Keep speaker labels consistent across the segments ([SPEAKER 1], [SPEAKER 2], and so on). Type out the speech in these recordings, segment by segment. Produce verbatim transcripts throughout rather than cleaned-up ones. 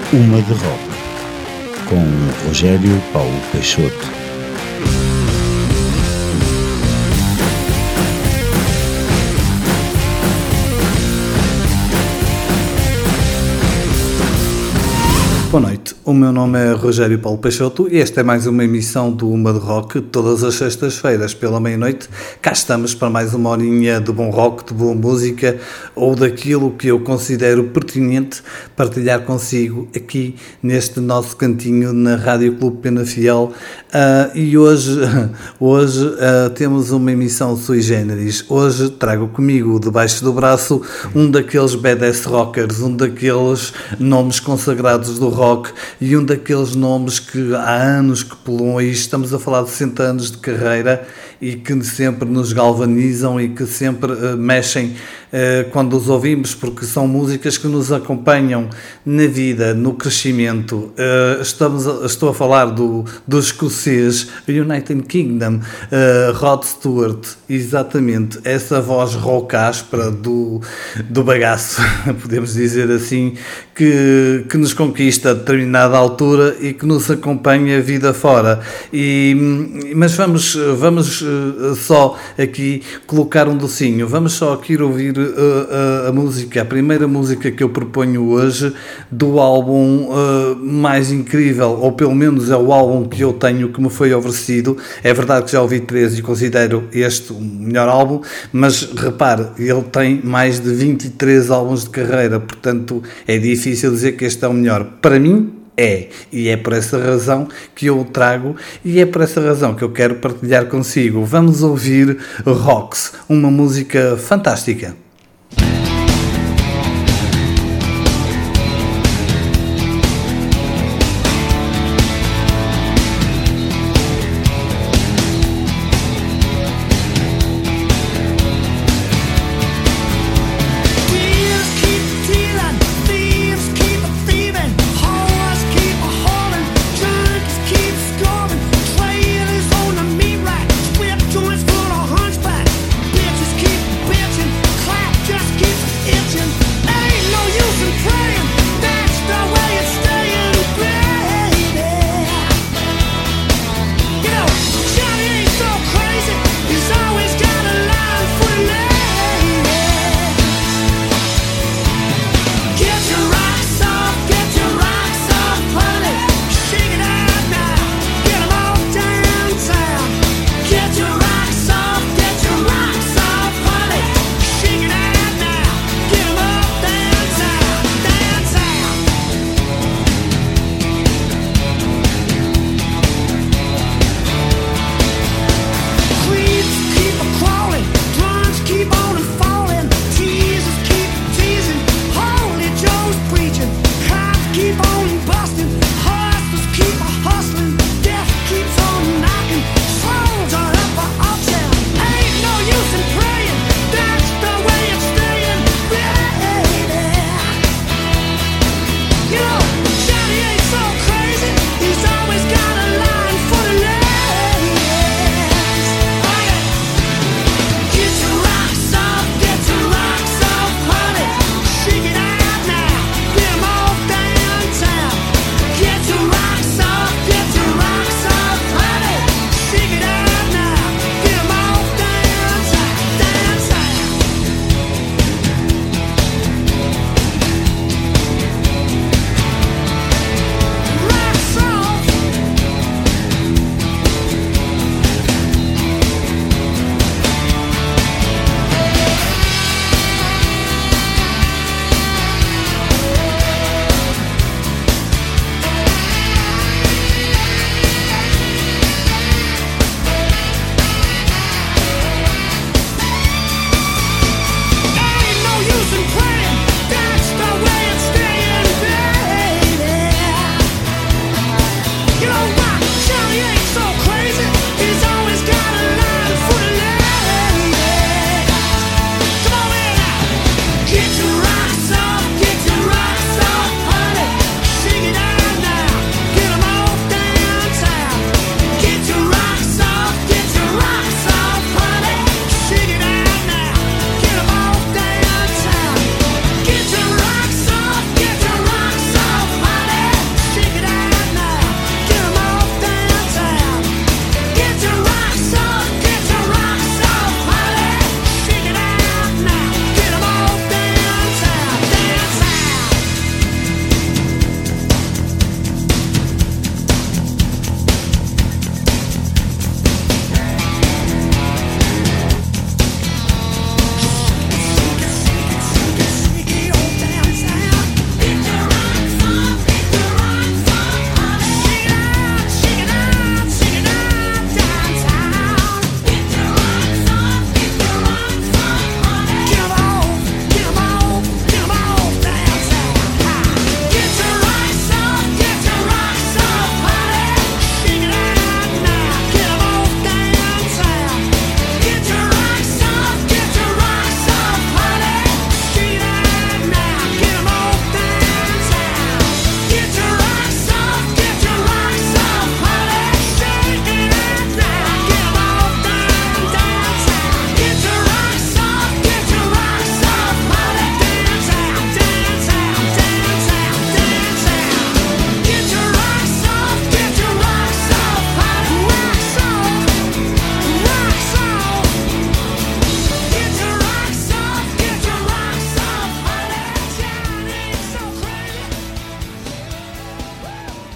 [SPEAKER 1] Uma de Rock, com Rogério Paulo Peixoto.
[SPEAKER 2] Boa noite, o meu nome é Rogério Paulo Peixoto e esta é mais uma emissão do Uma de Rock, todas as sextas-feiras pela meia-noite. Cá estamos para mais uma horinha de bom rock, de boa música ou daquilo que eu considero pertinente partilhar consigo aqui neste nosso cantinho na Rádio Clube Pena Fiel. Uh, e hoje, hoje uh, temos uma emissão sui generis. Hoje trago comigo debaixo do braço um daqueles badass rockers, um daqueles nomes consagrados do rock e um daqueles nomes que há anos que pululam, e estamos a falar de sessenta anos de carreira e que sempre nos galvanizam e que sempre uh, mexem uh, quando os ouvimos, porque são músicas que nos acompanham na vida, no crescimento. Uh, estamos a, estou a falar do, do escocês United Kingdom, uh, Rod Stewart, exatamente, essa voz roucáspera do, do bagaço, podemos dizer assim, que, que nos conquista a determinada altura e que nos acompanha a vida fora. E, mas vamos, vamos só aqui colocar um docinho, vamos só aqui ouvir a, a, a música, a primeira música que eu proponho hoje do álbum uh, mais incrível, ou pelo menos é o álbum que eu tenho que me foi oferecido. É verdade que já ouvi três e considero este o melhor álbum, mas repare, ele tem mais de vinte e três álbuns de carreira, portanto é difícil dizer que este é o melhor. Para mim é, e é por essa razão que eu o trago e é por essa razão que eu quero partilhar consigo. Vamos ouvir Rocks, uma música fantástica.
[SPEAKER 3] Clap.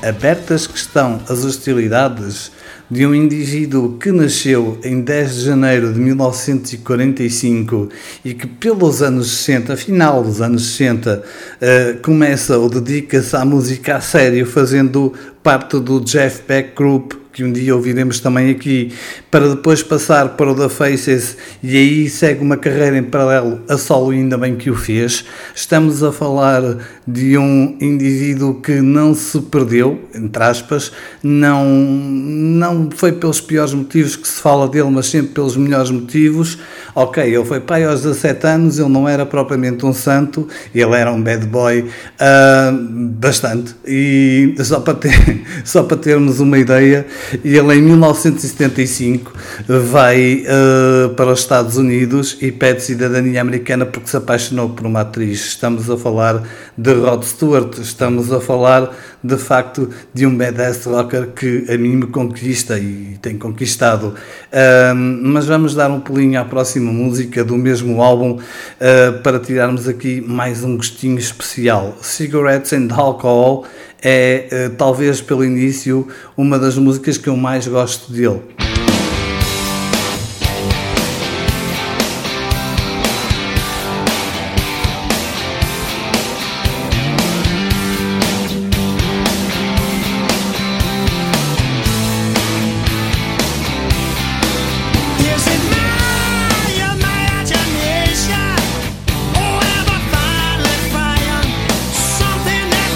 [SPEAKER 2] abertas que estão as hostilidades de um indivíduo que nasceu em dez de janeiro de mil novecentos e quarenta e cinco e que pelos anos sessenta, final dos anos sessenta, uh, começa ou dedica-se à música a sério, fazendo parte do Jeff Beck Group, que um dia ouviremos também aqui, para depois passar para o The Faces e aí segue uma carreira em paralelo a solo, ainda bem que o fez. Estamos a falar de um indivíduo que não se perdeu, entre aspas, não, não foi pelos piores motivos que se fala dele, mas sempre pelos melhores motivos. Ok, ele foi pai aos dezassete anos, ele não era propriamente um santo, ele era um bad boy, uh, bastante, e só para, ter, só para termos uma ideia, ele em mil novecentos e setenta e cinco vai uh, para os Estados Unidos e pede cidadania americana porque se apaixonou por uma atriz. Estamos a falar de Rod Stewart, estamos a falar de facto de um badass rocker que a mim me conquista e tem conquistado. Uh, mas vamos dar um pulinho à próxima música do mesmo álbum uh, para tirarmos aqui mais um gostinho especial. Cigarettes and Alcohol é, uh, talvez pelo início, uma das músicas que eu mais gosto dele.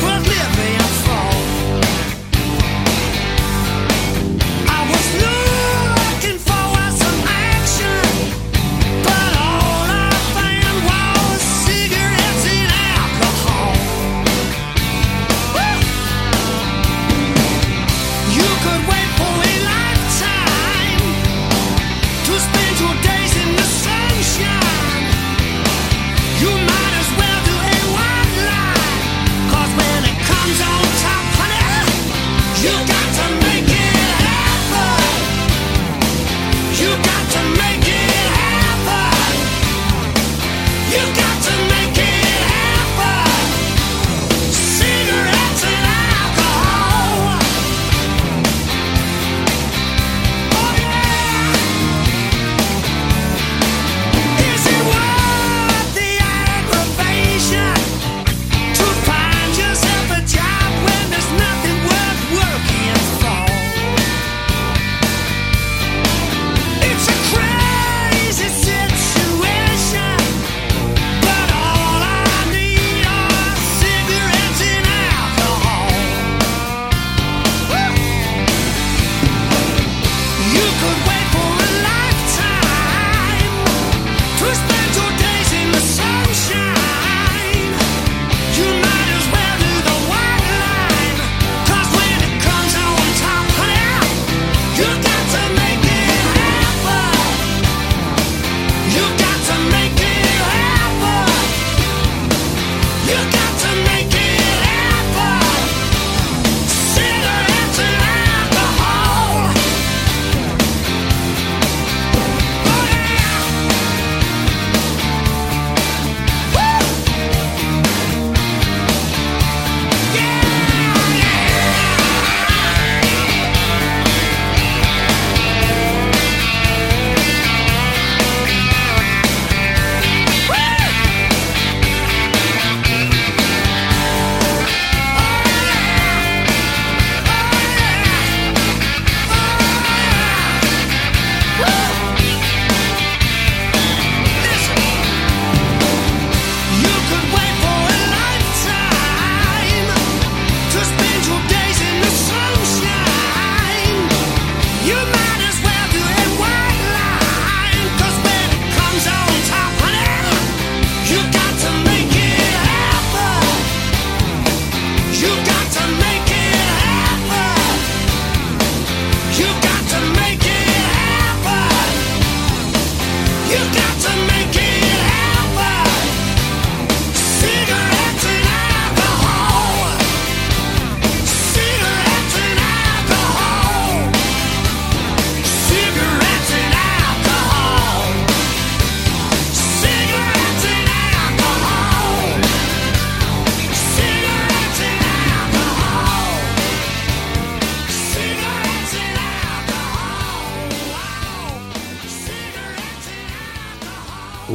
[SPEAKER 3] I was losing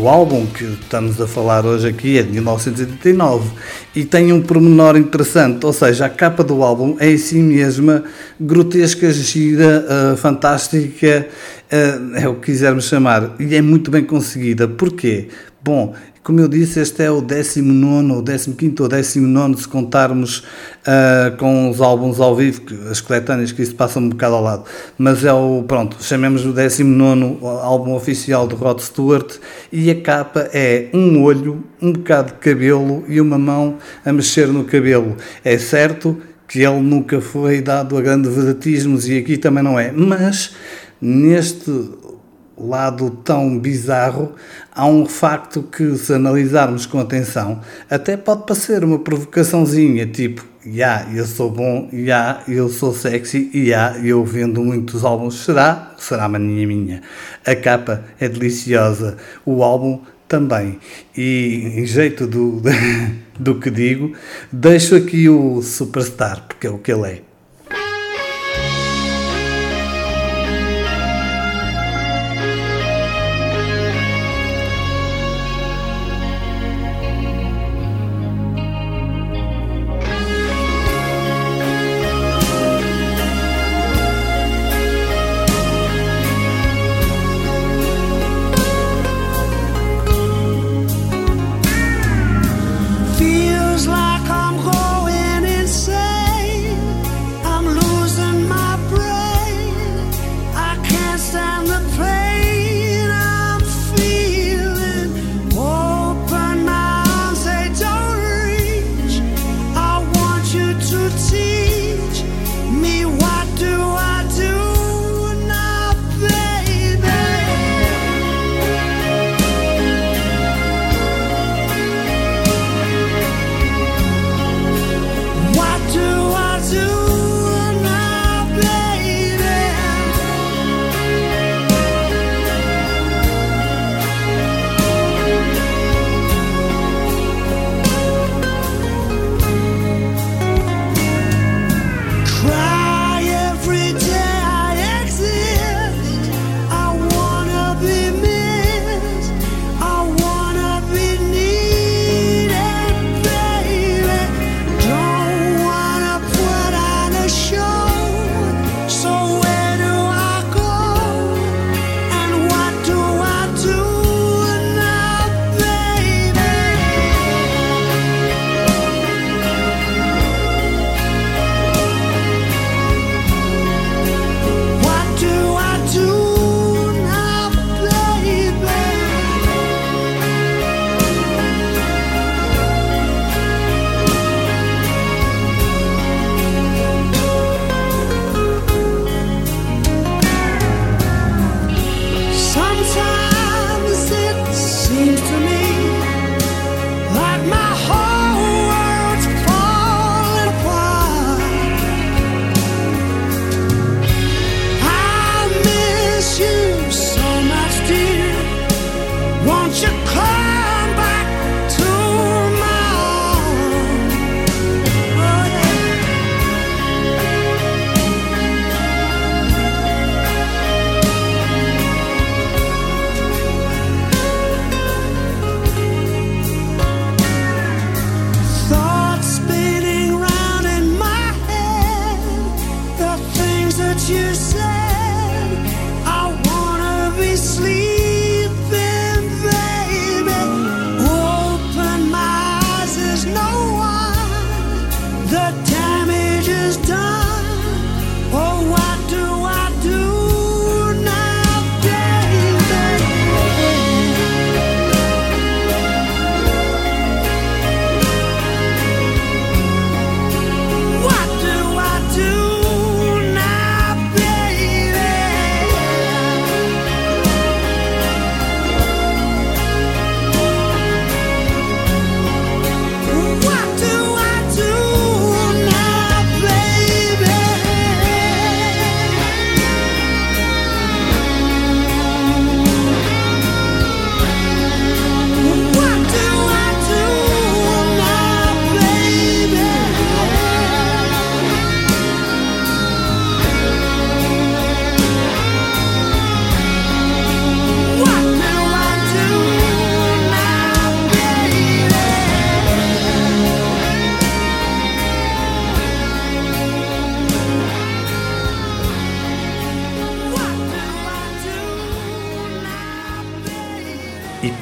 [SPEAKER 2] o álbum que estamos a falar hoje aqui é de mil novecentos e oitenta e nove e tem um pormenor interessante, ou seja, a capa do álbum é em si mesma grotesca, gira, uh, fantástica, uh, é o que quisermos chamar, e é muito bem conseguida. Porquê? Bom, como eu disse, este é o décimo nono, o décimo quinto ou décimo nono, se contarmos uh, com os álbuns ao vivo, que, as coletâneas, que isso passa um bocado ao lado. Mas é o, pronto, chamemos o décimo nono álbum oficial de Rod Stewart, e a capa é um olho, um bocado de cabelo e uma mão a mexer no cabelo. É certo que ele nunca foi dado a grandes vedatismos, e aqui também não é, mas neste lado tão bizarro, há um facto que, se analisarmos com atenção, até pode parecer uma provocaçãozinha, tipo, já, yeah, eu sou bom, já, yeah, eu sou sexy, já, yeah, eu vendo muitos álbuns, será? Será mania minha. A capa é deliciosa, o álbum também, e em jeito do, do que digo, deixo aqui o Superstar, porque é o que ele é.
[SPEAKER 3] You said I wanna be sleeping, baby.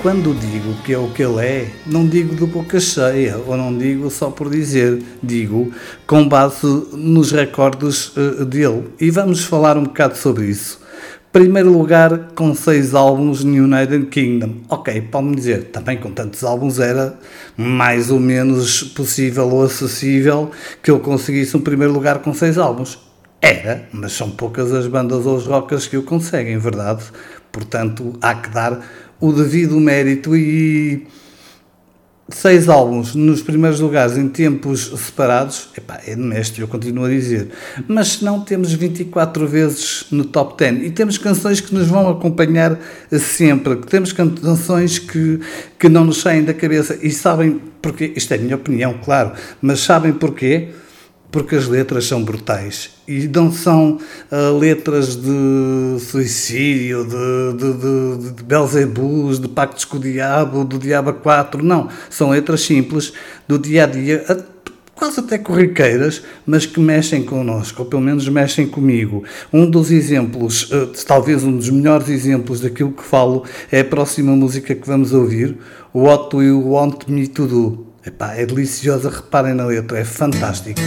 [SPEAKER 2] quando digo que é o que ele é, não digo de boca cheia, ou não digo só por dizer, digo com base nos recordes uh, dele. E vamos falar um bocado sobre isso. Primeiro lugar, com seis álbuns no United Kingdom. Ok, pode-me dizer, também com tantos álbuns era mais ou menos possível ou acessível que eu conseguisse um primeiro lugar com seis álbuns. Era, mas são poucas as bandas ou os rockers que o conseguem, verdade? Portanto, há que dar o devido mérito e seis álbuns nos primeiros lugares em tempos separados, epá, é de mestre, eu continuo a dizer. Mas se não, temos vinte e quatro vezes no top dez e temos canções que nos vão acompanhar sempre, que temos canções que, que não nos saem da cabeça e sabem porquê, isto é a minha opinião, claro, mas sabem porquê? Porque as letras são brutais e não são uh, letras de suicídio, de, de, de, de Belzebus, de pactos com o diabo, do Diabo quatro, não. São letras simples, do dia-a-dia, quase até corriqueiras, mas que mexem connosco, ou pelo menos mexem comigo. Um dos exemplos, uh, talvez um dos melhores exemplos daquilo que falo, é a próxima música que vamos ouvir, What Do You Want Me To Do? Epá, é deliciosa, reparem na letra, é fantástico.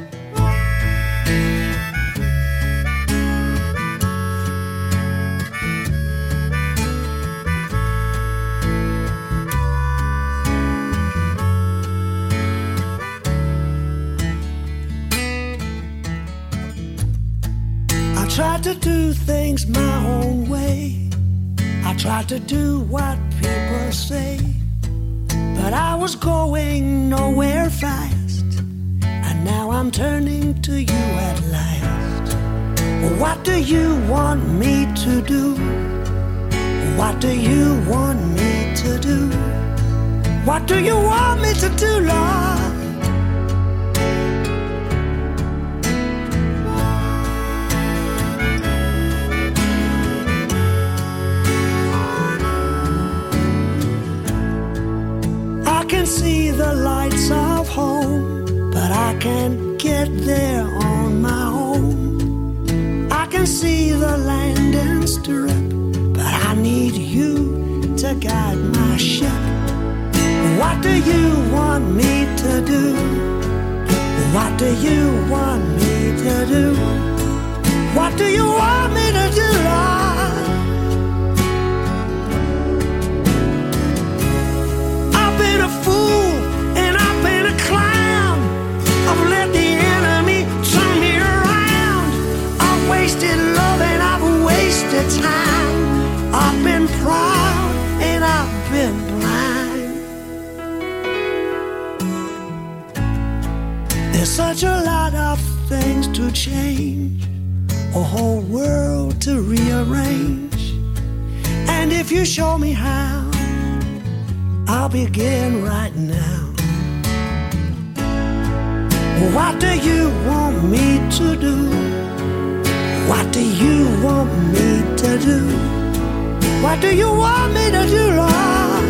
[SPEAKER 3] I tried to do things my own way. I tried to do what people say. But I was going nowhere fast, and now I'm turning to you at last. What do you want me to do? What do you want me to do? What do you want me to do, Lord? I can see the lights of home, but I can't get there on my own. I can see the landing strip, but I need you to guide my ship. What do you want me to do? What do you want me to do? What do you want me to do, Lord? I've been a fool and I've been a clown. I've let the enemy turn me around. I've wasted love and I've wasted time. I've been proud and I've been blind. There's such a lot of things to change, a whole world to rearrange. And if you show me how, I'll begin right now. What do you want me to do? What do you want me to do? What do you want me to do, Lord?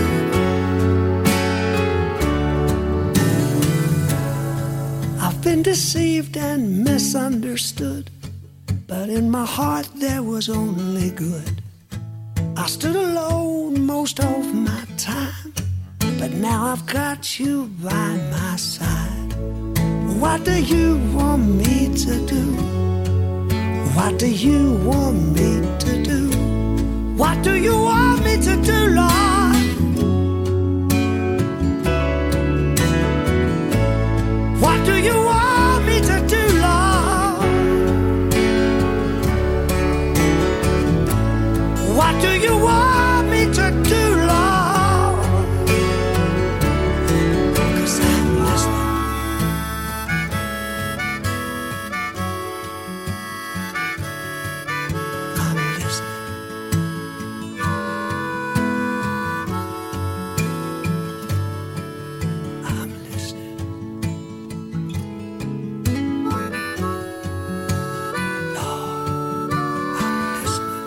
[SPEAKER 3] I've been deceived and misunderstood, but in my heart there was only good. I stood alone most of my time, but now I've got you by my side. What do you want me to do? What do you want me to do? What do you want me to do, Lord? What do you want me to do, Lord? What do you want me to do, Lord? 'Cause I'm listening. I'm listening. I'm listening. Lord, I'm listening.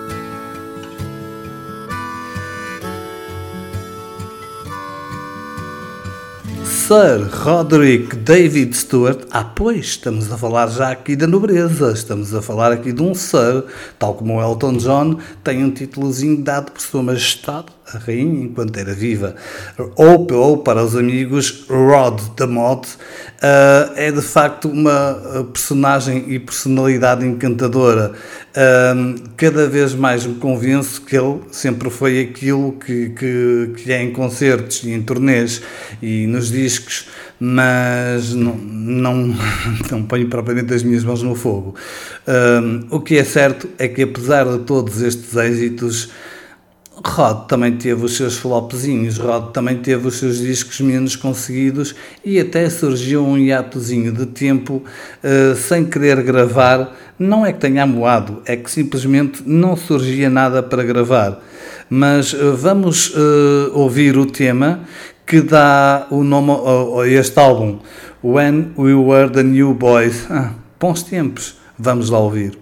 [SPEAKER 2] Sir Roderick David Stewart. Ah, pois, estamos a falar já aqui da nobreza, estamos a falar aqui de um Sir, tal como o Elton John tem um títulozinho dado por Sua Majestade, a rainha enquanto era viva, ou, ou para os amigos, Rod the Mod, uh, é de facto uma personagem e personalidade encantadora. Uh, cada vez mais me convenço que ele sempre foi aquilo que, que, que é em concertos e em turnês e nos discos, mas não, não, não ponho propriamente as minhas mãos no fogo. Uh, o que é certo é que, apesar de todos estes êxitos, Rod também teve os seus flopzinhos, Rod também teve os seus discos menos conseguidos e até surgiu um hiatozinho de tempo uh, sem querer gravar. Não é que tenha amoado, é que simplesmente não surgia nada para gravar. Mas uh, vamos uh, ouvir o tema que dá o nome a este álbum, When We Were the New Boys. Ah, bons tempos, vamos lá ouvir.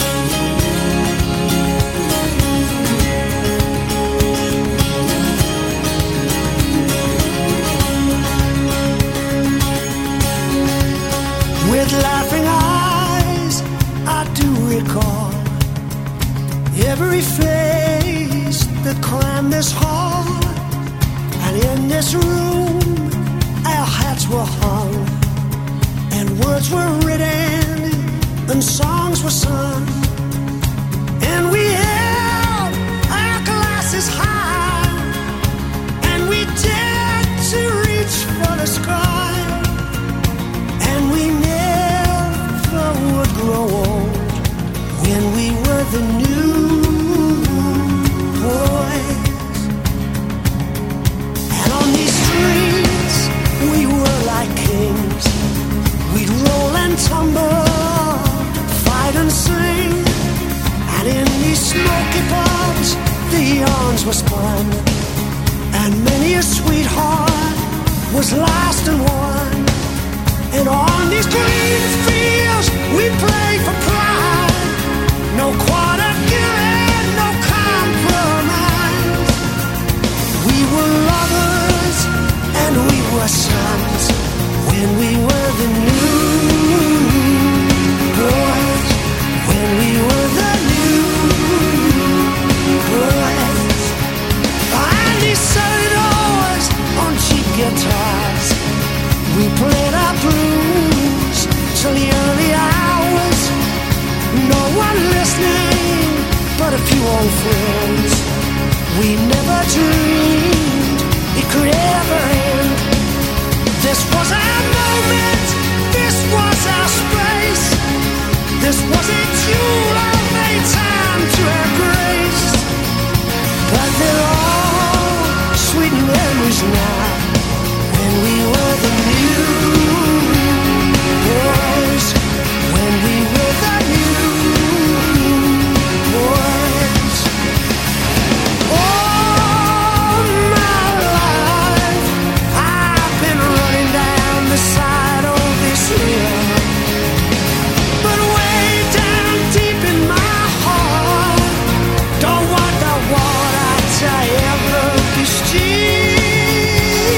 [SPEAKER 3] With laughing eyes, I do recall every face that climbed this hall, and in this room our hats were hung, and words were written, and songs were sung, and we held our glasses high, and we dared to reach for the sky, and we never would grow old when we were the new boys. And on these streets we were like kings. We'd roll and tumble, fight and sing. And in these smoky pubs the yarns were spun, and many a sweetheart was lost and won. And on these green fields we played for pride. No quarter given, no compromise. We were lovers and we were sons when we were the new boys. When we were the new boys. Behind these cellar doors on cheap guitars we played our blues till the early hours. No one listening but a few old friends. We never dreamed it could ever end. This was our moment, this was our space. This was a jewel of a time to have grace. But they're all sweet memories now, when we were the new boys. When we were the new boys. All my life I've been running down the side of this hill, but way down deep in my heart, don't want the water to ever be still.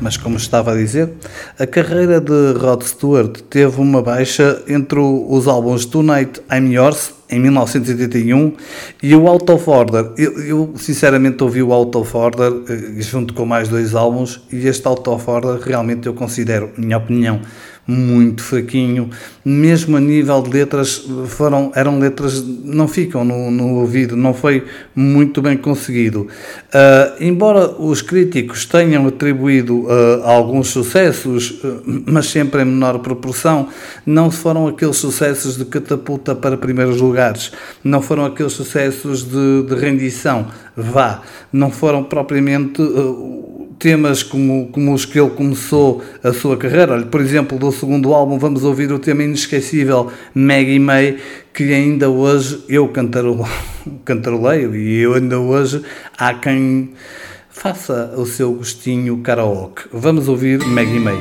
[SPEAKER 2] mas como estava a dizer, a carreira de Rod Stewart teve uma baixa entre os álbuns Tonight I'm Yours, em mil novecentos e oitenta e um, e o Out of Order. Eu, eu sinceramente ouvi o Out of Order junto com mais dois álbuns, e este Out of Order realmente eu considero, minha opinião, muito fraquinho, mesmo a nível de letras, foram, eram letras, não ficam no, no ouvido, não foi muito bem conseguido. Uh, embora os críticos tenham atribuído uh, alguns sucessos, uh, mas sempre em menor proporção, não foram aqueles sucessos de catapulta para primeiros lugares, não foram aqueles sucessos de, de rendição, vá, não foram propriamente uh, temas como, como os que ele começou a sua carreira. Olha, por exemplo, do segundo álbum vamos ouvir o tema inesquecível Maggie May, que ainda hoje eu cantaroleio, cantaroleio e eu ainda hoje há quem faça o seu gostinho karaoke. Vamos ouvir Maggie May.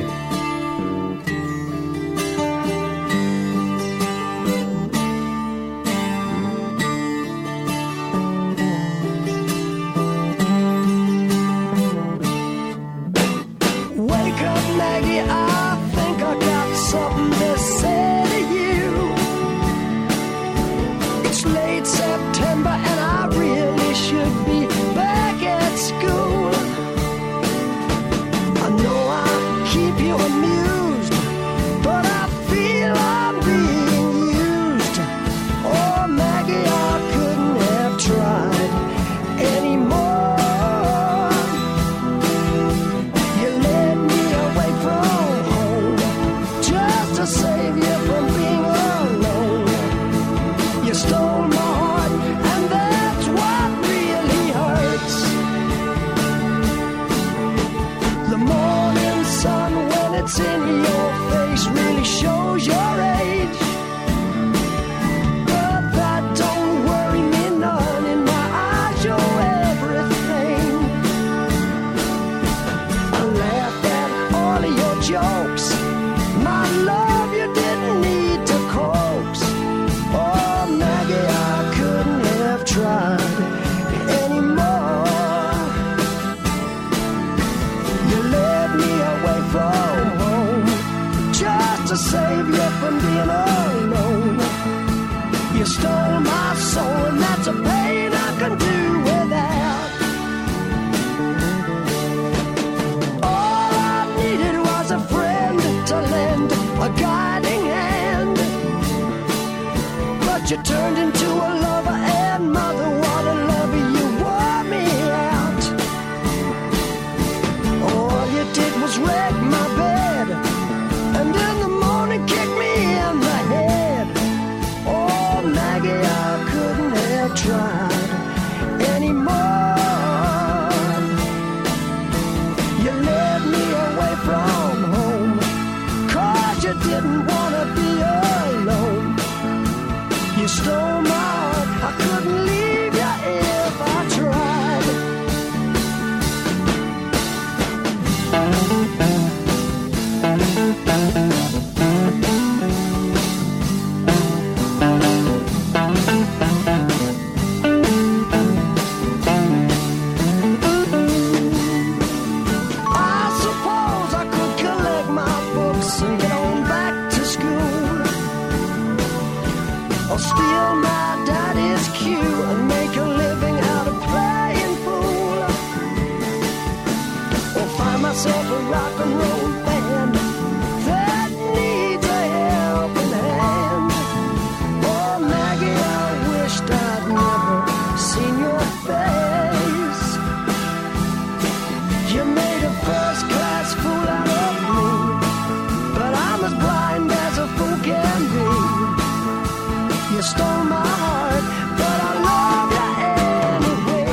[SPEAKER 3] You turned into a lover and mother, what a lover, you wore me out. All you did was wreck my bed, and in the morning kick me in the head. Oh Maggie, I couldn't have tried anymore. You led me away from home, 'cause you didn't wanna be alone. You stole my heart, I couldn't leave you if I tried. I suppose I could collect my books and get on back to school, or steal my daddy's cue and make a living out of playing fool, or find myself a rock and roll band that needs a helping hand. Oh Maggie, I wished I'd never seen your face. You made a first class fool out of me, but I'm as blind as a fool can be. You stole my heart, but I love you anyway.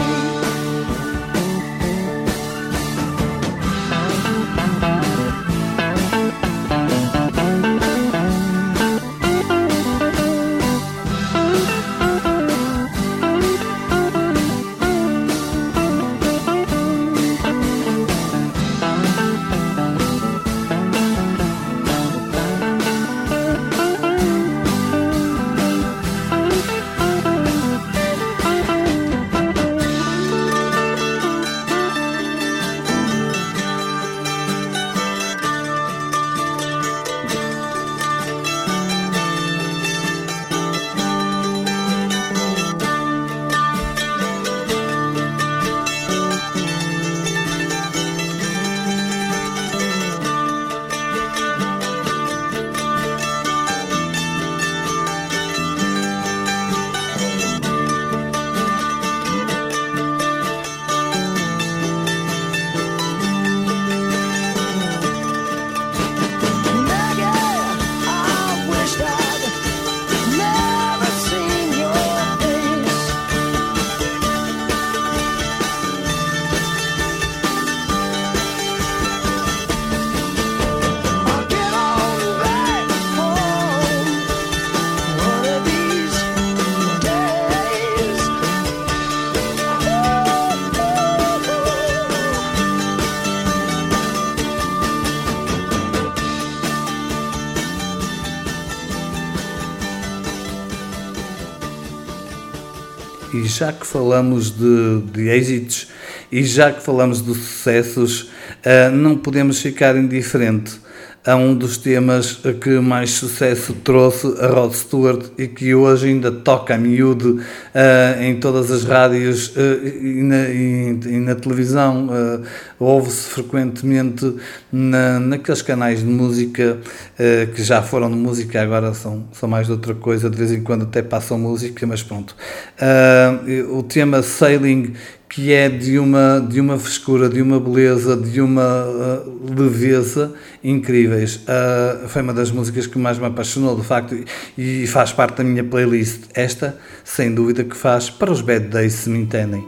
[SPEAKER 2] e já que falamos de, de êxitos e já que falamos de sucessos, uh, não podemos ficar indiferente a um dos temas que mais sucesso trouxe a Rod Stewart e que hoje ainda toca a miúdo uh, em todas as rádios uh, e, na, e, e na televisão. Uh, ouve-se frequentemente na, naqueles canais de música uh, que já foram de música, agora são, são mais de outra coisa, de vez em quando até passam música, mas pronto. Uh, o tema Sailing, que é de uma, de uma frescura, de uma beleza, de uma uh, leveza incríveis. Uh, foi uma das músicas que mais me apaixonou, de facto, e, e faz parte da minha playlist. Esta, sem dúvida, que faz para os bad days, se me entendem.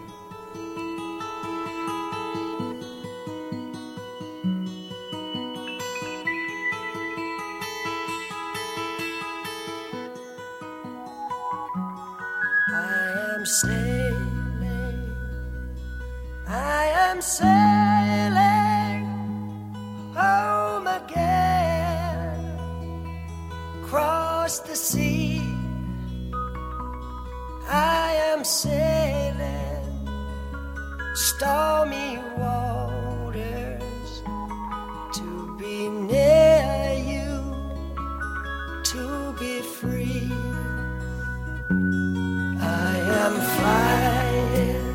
[SPEAKER 3] I am sailing, I am sailing home again, across the sea. I am sailing stormy waters to be near you, to be free. I am flying,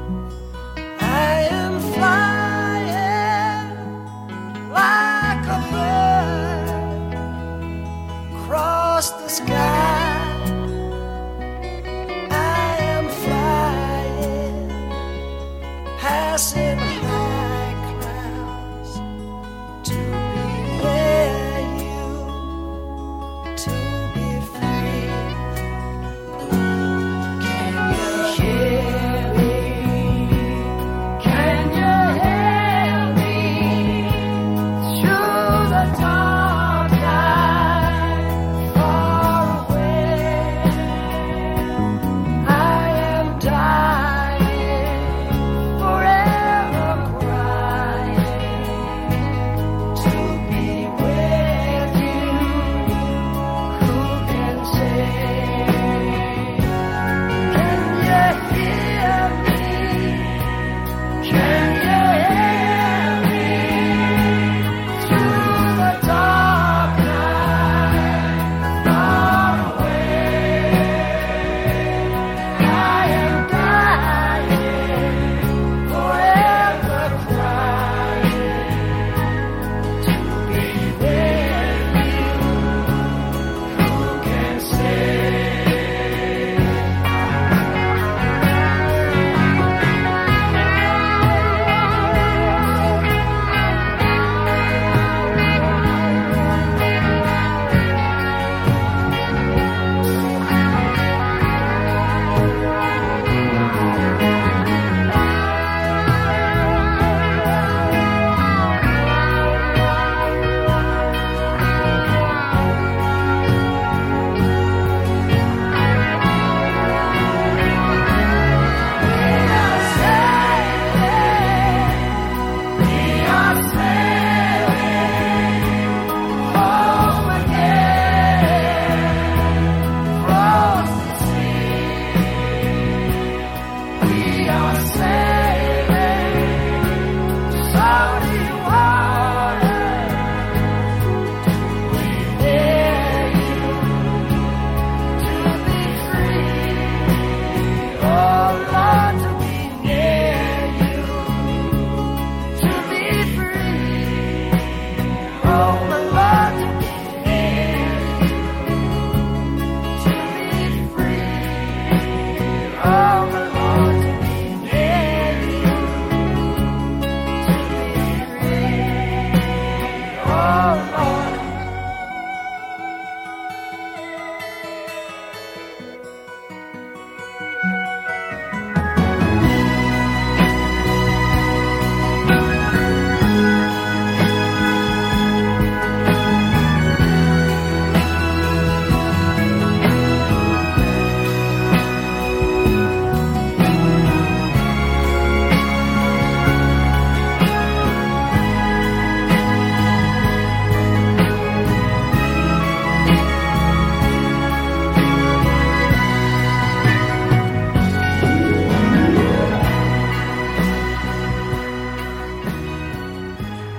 [SPEAKER 3] I am flying like a bird across the sky. I am flying, passing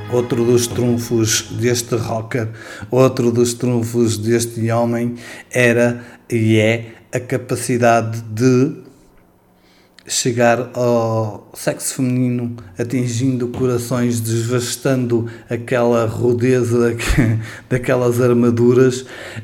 [SPEAKER 2] outro dos trunfos deste rocker, outro dos trunfos deste homem era e é a capacidade de chegar ao sexo feminino, atingindo corações, desvastando aquela rudeza daquelas armaduras uh,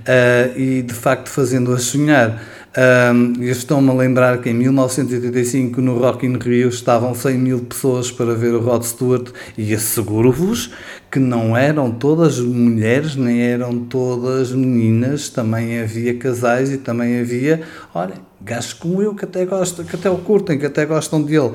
[SPEAKER 2] e de facto fazendo-as sonhar. Um, eu estou-me a lembrar que em mil novecentos e oitenta e cinco no Rock in Rio estavam cem mil pessoas para ver o Rod Stewart e asseguro-vos que não eram todas mulheres, nem eram todas meninas, também havia casais e também havia, olha, gajos como eu que até gostam, que até o curtem, que até gostam dele,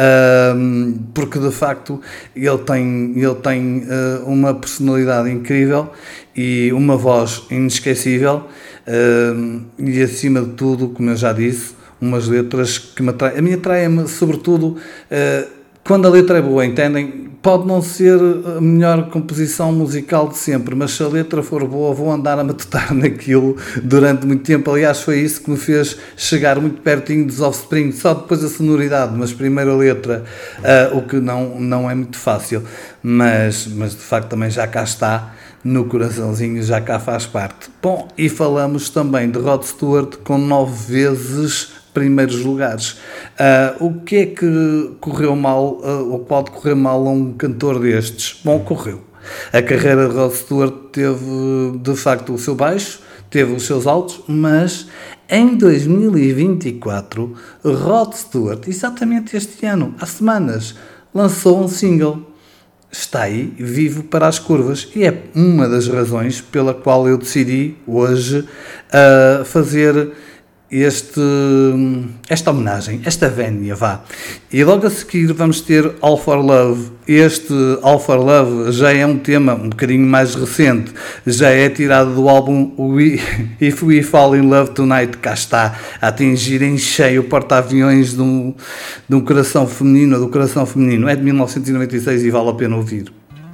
[SPEAKER 2] um, porque de facto ele tem, ele tem uh, uma personalidade incrível e uma voz inesquecível. Uh, e acima de tudo, como eu já disse, umas letras que me atraem. A minha atrai-me sobretudo uh, quando a letra é boa, entendem? Pode não ser a melhor composição musical de sempre, mas se a letra for boa, vou andar a matutar naquilo durante muito tempo. Aliás, foi isso que me fez chegar muito pertinho dos Offspring, só depois a sonoridade, mas primeiro a letra, uh, o que não, não é muito fácil, mas, mas de facto também já cá está no coraçãozinho, já cá faz parte. Bom, e falamos também de Rod Stewart com nove vezes primeiros lugares. Uh, o que é que correu mal, uh, ou pode correr mal a um cantor destes? Bom, correu. A carreira de Rod Stewart teve, de facto, o seu baixo, teve os seus altos, mas em dois mil e vinte e quatro, Rod Stewart, exatamente este ano, há semanas, lançou um single. Está aí, vivo para as curvas, e é uma das razões pela qual eu decidi hoje uh, fazer este, esta homenagem, esta vénia, vá. E logo a seguir vamos ter All for Love. Este All for Love já é um tema um bocadinho mais recente, já é tirado do álbum We, If We Fall in Love Tonight, cá está, a atingir em cheio o porta-aviões de um, de um coração feminino, do coração feminino, é de mil novecentos e noventa e seis e vale a pena ouvir.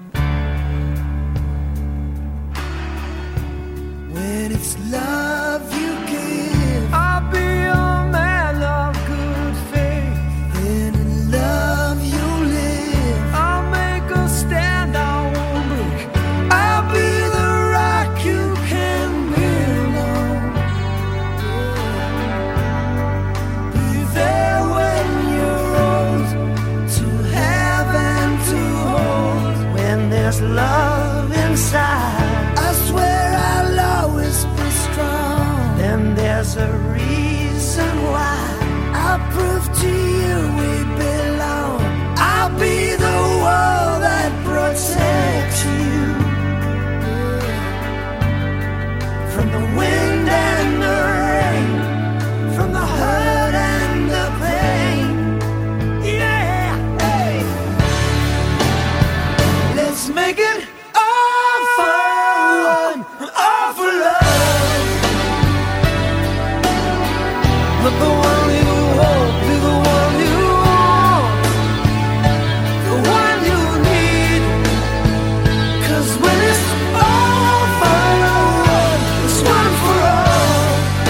[SPEAKER 3] Love inside, I swear I'll always be strong. Then there's a reason why I'll prove to you we belong. I'll be the wall that protects you from the wind and the rain, from the hurt and the pain. Yeah, hey. Let's make it all for one, all for love. Let the one you hold be the one you want, the one you need. 'Cause when it's all for one, it's one for all.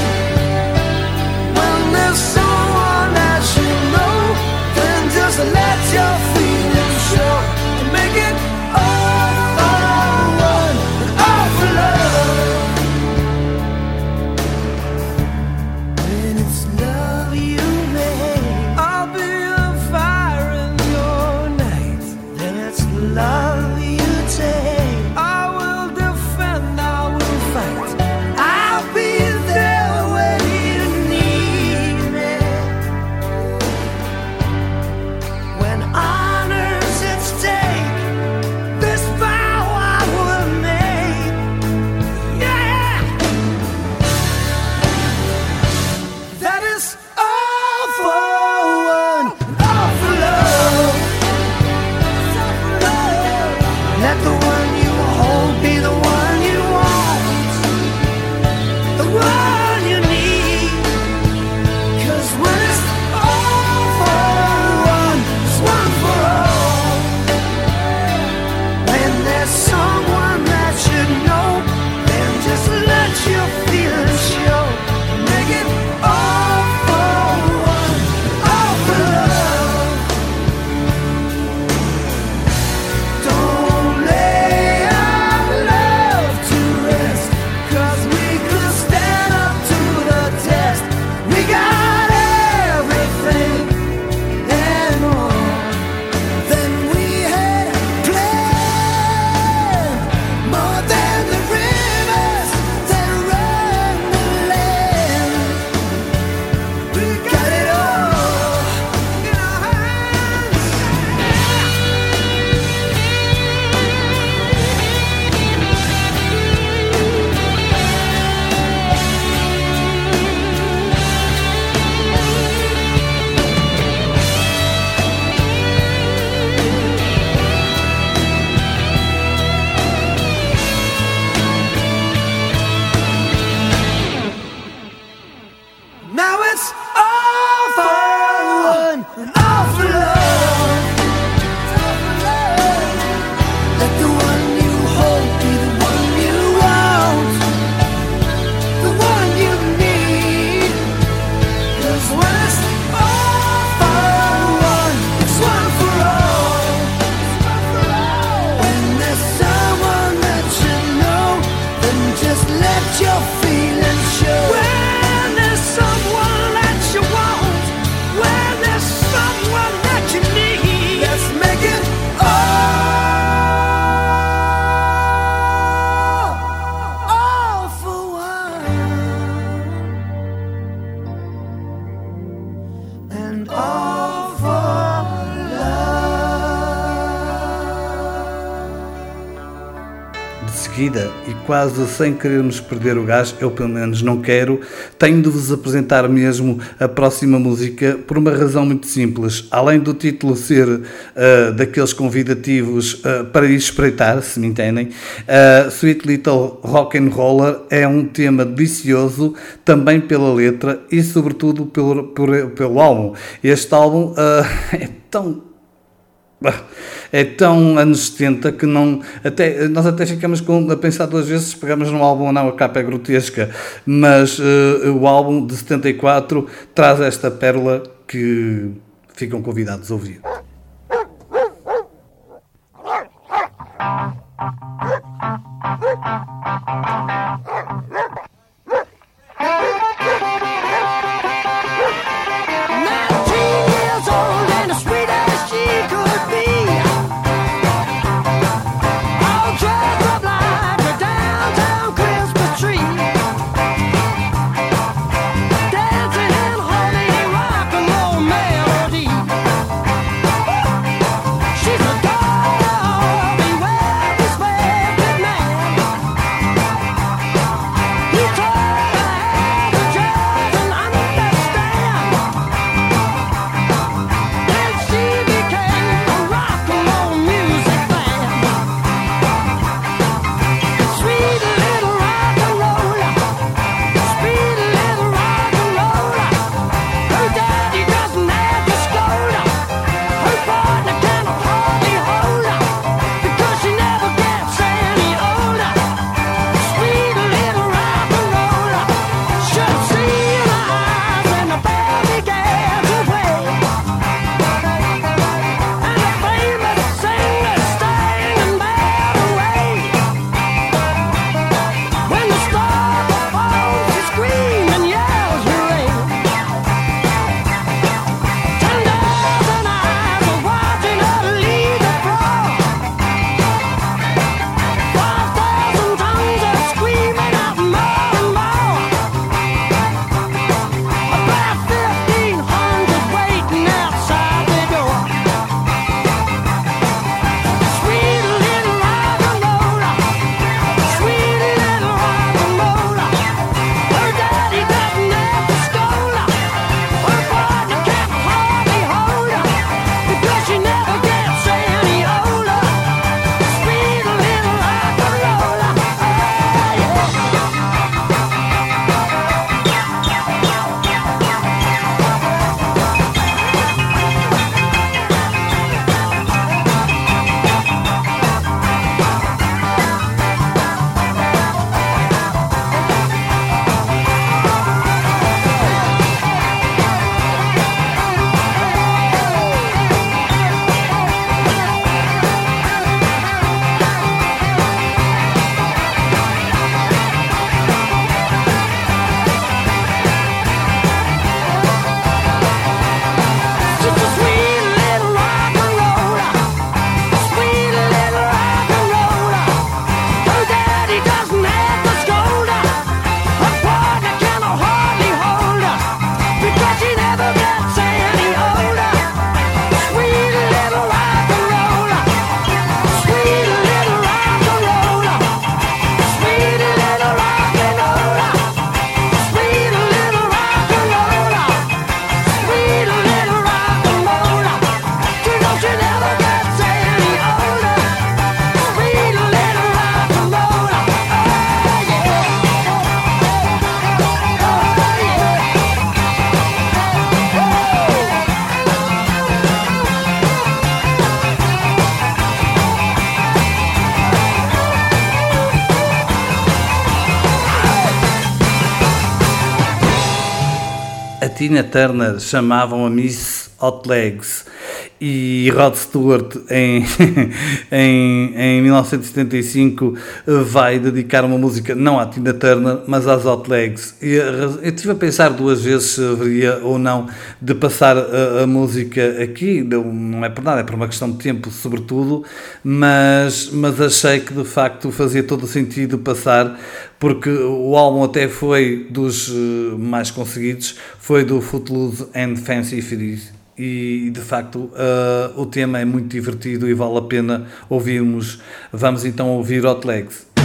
[SPEAKER 3] When there's someone that you know, then just let your feelings show and make it all for one, all for love. When it's love you make, I'll be a fire in your night. Then it's love you take, I will defend, I will fight. I'll be there when you need me. When honor's at stake, this vow I will make. Yeah, that is all for one, all for love. Let the one you hold be the one you want, the one you need. 'Cause when it's all for one, it's one for all. When there's someone that you know, then just let your feelings show. Make it all for one, all for love. Don't
[SPEAKER 2] de seguida, e quase sem querermos perder o gás, eu pelo menos não quero, tenho de vos apresentar mesmo a próxima música por uma razão muito simples. Além do título ser uh, daqueles convidativos uh, para ir espreitar, se me entendem, uh, Sweet Little Rock and Roller é um tema delicioso também pela letra e sobretudo pelo, pelo, pelo álbum. Este álbum uh, é tão... é tão anos setenta que não, até, nós até ficamos com, a pensar duas vezes se pegamos num álbum ou não, a capa é grotesca, mas uh, o álbum de setenta e quatro traz esta pérola que ficam convidados a ouvir. Tina Turner chamavam a Miss Hot Legs e Rod Stewart em, em, em mil novecentos e setenta e cinco vai dedicar uma música não à Tina Turner, mas às Hot Legs. E eu estive a pensar duas vezes se haveria ou não de passar a, a música aqui, não é por nada, é por uma questão de tempo sobretudo, mas, mas achei que de facto fazia todo o sentido passar, porque o álbum até foi dos mais conseguidos, foi do Footloose and Fancy Free. E de facto uh, o tema é muito divertido e vale a pena ouvirmos. Vamos então ouvir Hot Legs.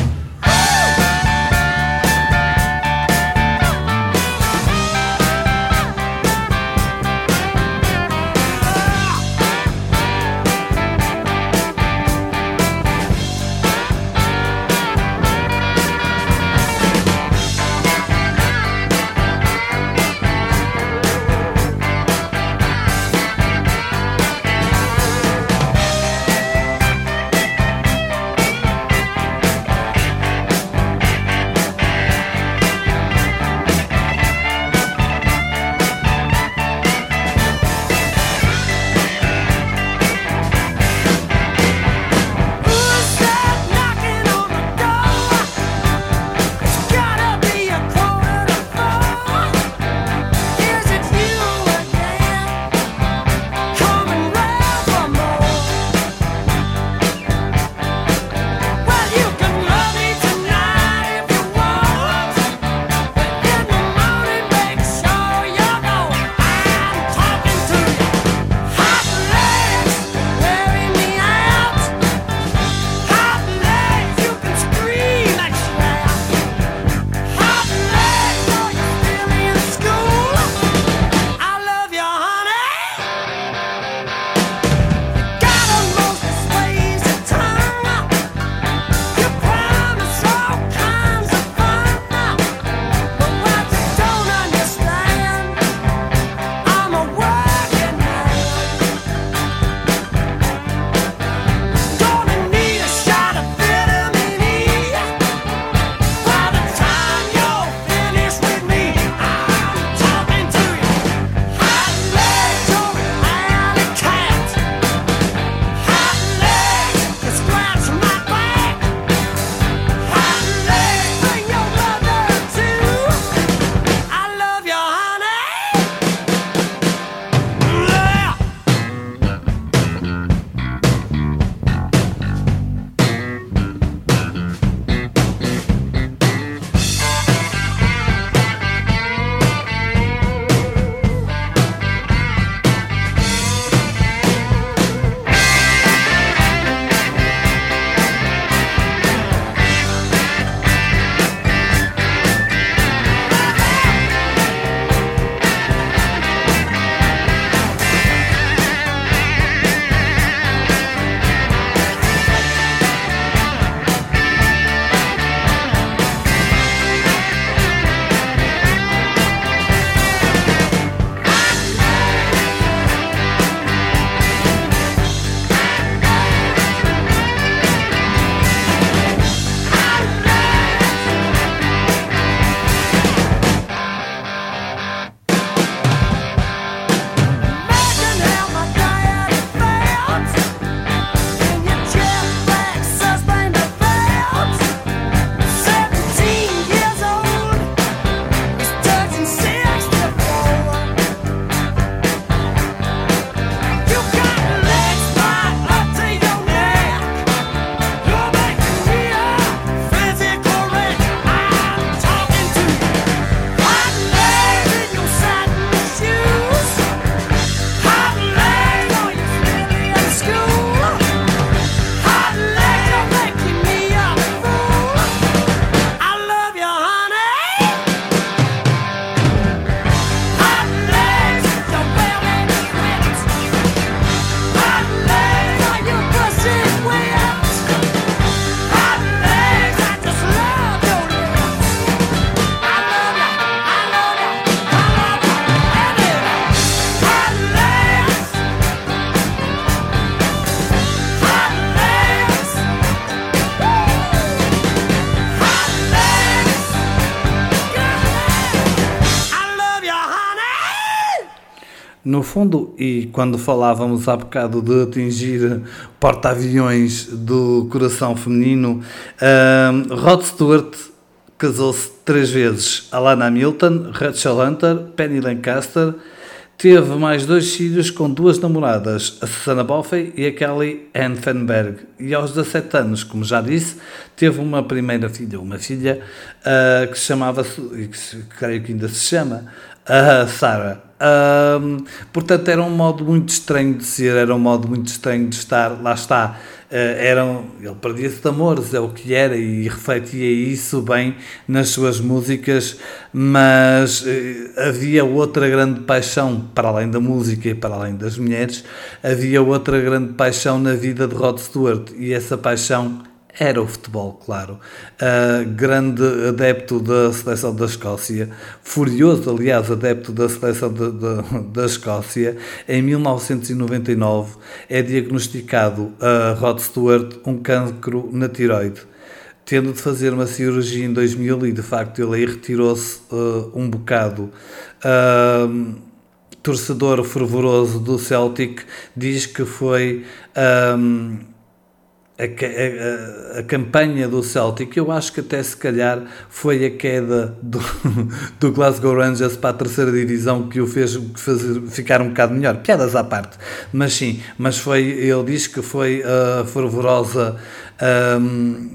[SPEAKER 2] No fundo, e quando falávamos há bocado de atingir porta-aviões do coração feminino, uh, Rod Stewart casou-se três vezes. Alana Hamilton, Rachel Hunter, Penny Lancaster. Teve mais dois filhos com duas namoradas, a Susanna Boffey e a Kelly Ann Fenberg. E aos dezassete anos, como já disse, teve uma primeira filha, uma filha uh, que chamava-se, e que creio que ainda se chama, a uh, Sarah. Uh, portanto, era um modo muito estranho de ser, era um modo muito estranho de estar, lá está. Uh, eram, ele perdia-se de amores, é o que era, e refletia isso bem nas suas músicas, mas uh, havia outra grande paixão, para além da música e para além das mulheres, havia outra grande paixão na vida de Rod Stewart, e essa paixão era o futebol, claro. Uh, grande adepto da seleção da Escócia, furioso, aliás, adepto da seleção de, de, da Escócia, em mil novecentos e noventa e nove é diagnosticado a Rod Stewart um cancro na tiroide, tendo de fazer uma cirurgia em dois mil e, de facto, ele aí retirou-se uh, um bocado. Uh, torcedor fervoroso do Celtic diz que foi... Um, A, a, a campanha do Celtic, eu acho que até se calhar foi a queda do, do Glasgow Rangers para a terceira divisão que o fez fazer, ficar um bocado melhor, piadas à parte, mas sim, mas foi, ele diz que foi a fervorosa um,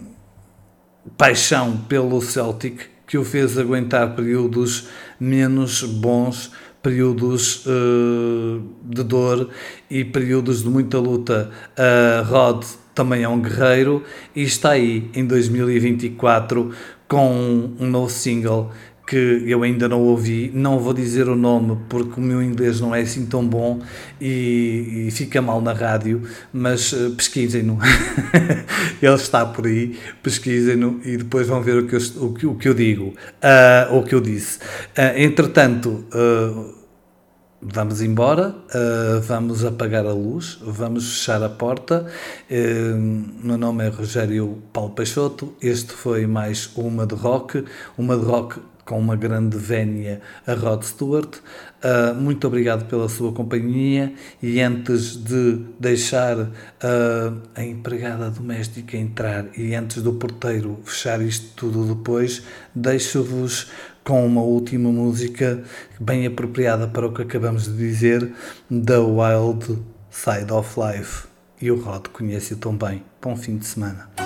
[SPEAKER 2] paixão pelo Celtic que o fez aguentar períodos menos bons, períodos uh, de dor e períodos de muita luta. uh, Rod também é um guerreiro e está aí em dois mil e vinte e quatro com um novo single que eu ainda não ouvi, não vou dizer o nome porque o meu inglês não é assim tão bom e, e fica mal na rádio, mas uh, pesquisem-no. Ele está por aí, pesquisem-no e depois vão ver o que eu, o que, o que eu digo, uh, ou o que eu disse. Uh, entretanto, uh, vamos embora, uh, vamos apagar a luz, vamos fechar a porta. Uh, meu nome é Rogério Paulo Peixoto, este foi mais uma de rock, uma de rock com uma grande vénia, a Rod Stewart. Uh, muito obrigado pela sua companhia e antes de deixar uh, a empregada doméstica entrar e antes do porteiro fechar isto tudo depois, deixo-vos com uma última música bem apropriada para o que acabamos de dizer, The Wild Side of Life. E o Rod conhece-o tão bem. Bom fim de semana.